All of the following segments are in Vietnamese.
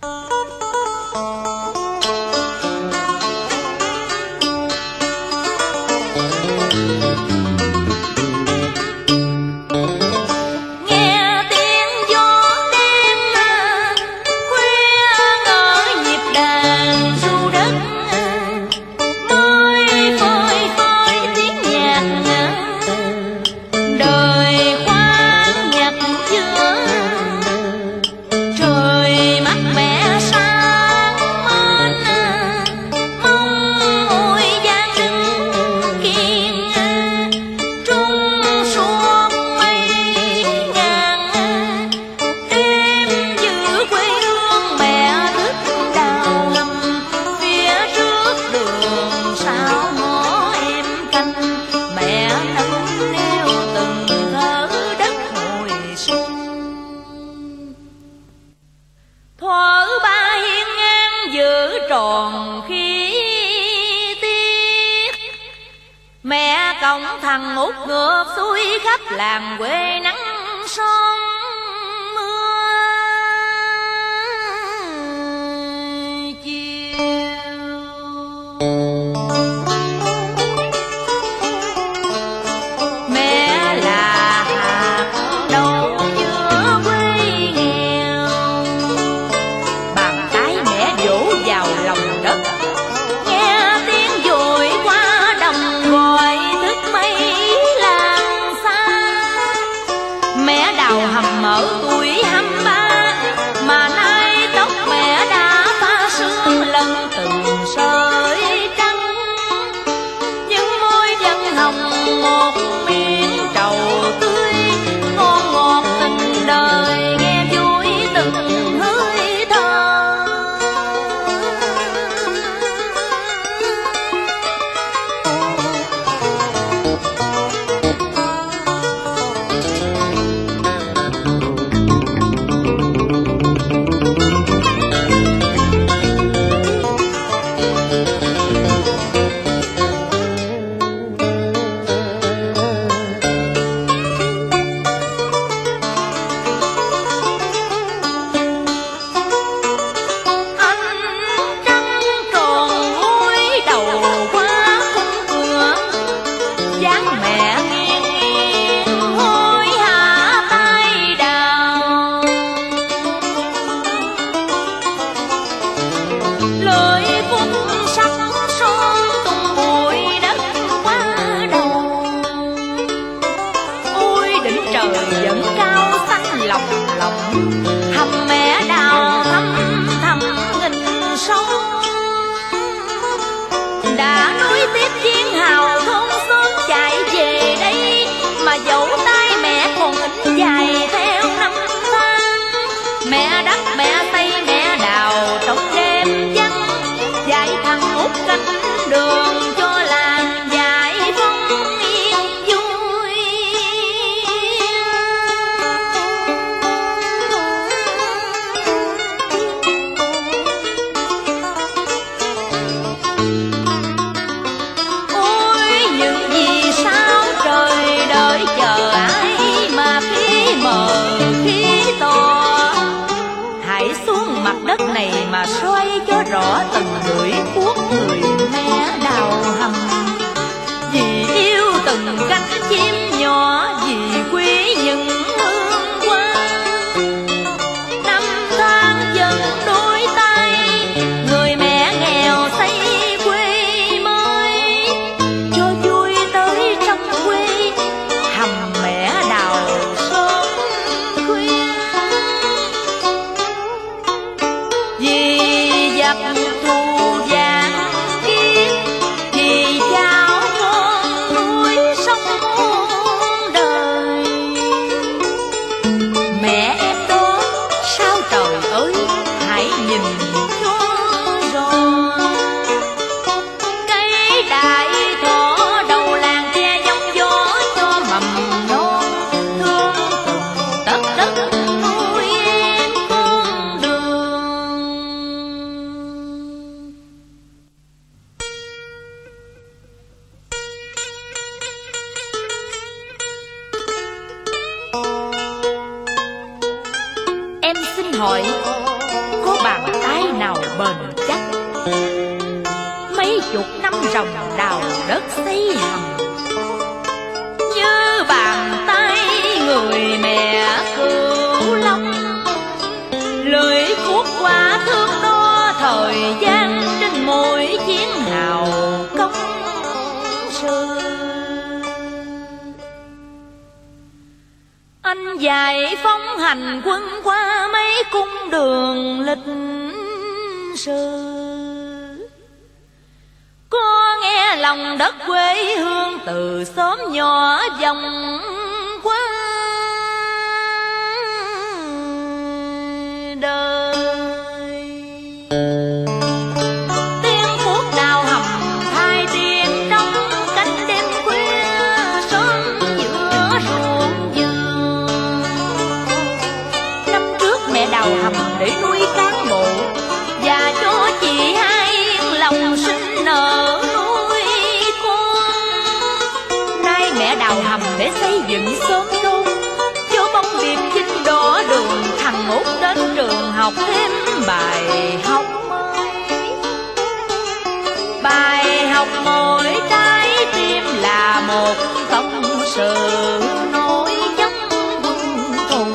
Cổng thằng út ngược xuôi khắp làng quê nắng son mưa chiều. Mẹ là hạt đậu giữa quê nghèo, bàn tay mẹ vỗ vào lòng đất, nghe tiếng dội qua đồng gọi mây làng xa. Mẹ đào hầm ở tuổi 23 mà nay tóc mẹ đã pha sương lần từng sợi trắng, nhưng môi vẫn hồng một miếng trầu tươi ngon ngọt tình đời, nghe vui từng hơi thở. Hầm mẹ đào thăm thầm nghìn sông, đã nối tiếp chiến hào thôn xóm chạy về đây, mà dẫu tay mẹ còn ít dài theo năm tháng. Mẹ đắp mẹ xây mẹ đào trong đêm vắng, dạy thằng út cách đường cho làng dạy phong yên vui. Ôi những vì sao trời đợi chờ ai mà khi mờ khi to, hãy xuống mặt đất này mà soi cho rõ từng lưỡi cuốc người mẹ đào hầm. Vì yêu từng cánh chim nhỏ, vì quý những hương hoa, năm tháng dần đôi tay, người mẹ nghèo xây quê mới, cho vui tới trong quê hầm mẹ đào sớm khuya. Vì giặc thù vàng kiếp, vì cháu con nuôi sống đời. Mẹ em đó sao trời ơi, hãy nhìn cho rồi. Cây đại thọ đầu làng che giông gió cho mầm non, thương từng tấc đất nuôi em con đường. bền chắc. Mấy chục năm ròng đào đất xây hầm, như bàn tay người mẹ cửu long. Lưỡi cuốc qua thương đo thời gian trên mỗi chiến hào công sư. Anh giải phóng hành quân qua mấy cung đường lịch sử, có nghe lòng đất quê hương từ xóm nhỏ vòng qua đời. Tiếng cuốc đào hầm thay tiếng trong cánh đêm khuya, sớm giữa ruộng vườn. Năm trước mẹ đào hầm để nuôi cán bộ và cho chị hai yên lòng sinh nở nuôi con. Nay mẹ đào hầm để xây dựng xóm chôn, cho bông điệp chinh đỏ đường thằng Út đến trường học thêm bài học mới. Bài học mỗi trái tim là một công sự nổi giống quân thù.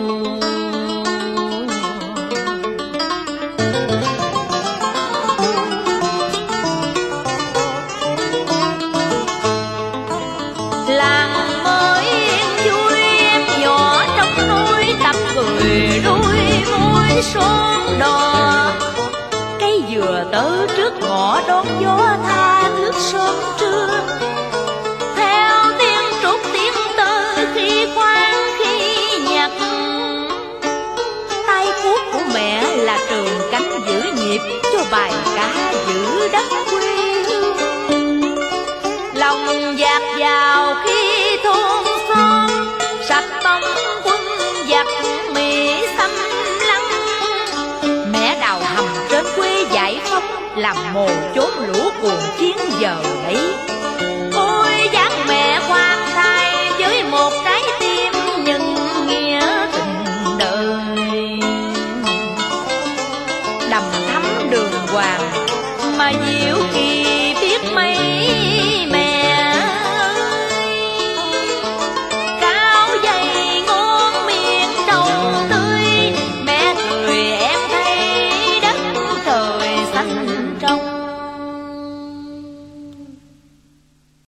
Làng mới yên vui em nhỏ trong núi, tập cười đuôi môi son đỏ. Cây dừa tớ trước ngõ đón gió tha thước sớm trưa, theo tiếng trúc tiếng tơ khi khoan khi nhặt. Tay cuốc của mẹ là trường cánh giữ nhịp cho bài ca giữ đất quê hương. Lòng dạt dào khi thôn xóm, sạch bóng quân giặc Mỹ xâm lăng. Mẹ đào hầm trên quê giải phóng, làm mồ chốn lũ cuồng chiến giờ đấy.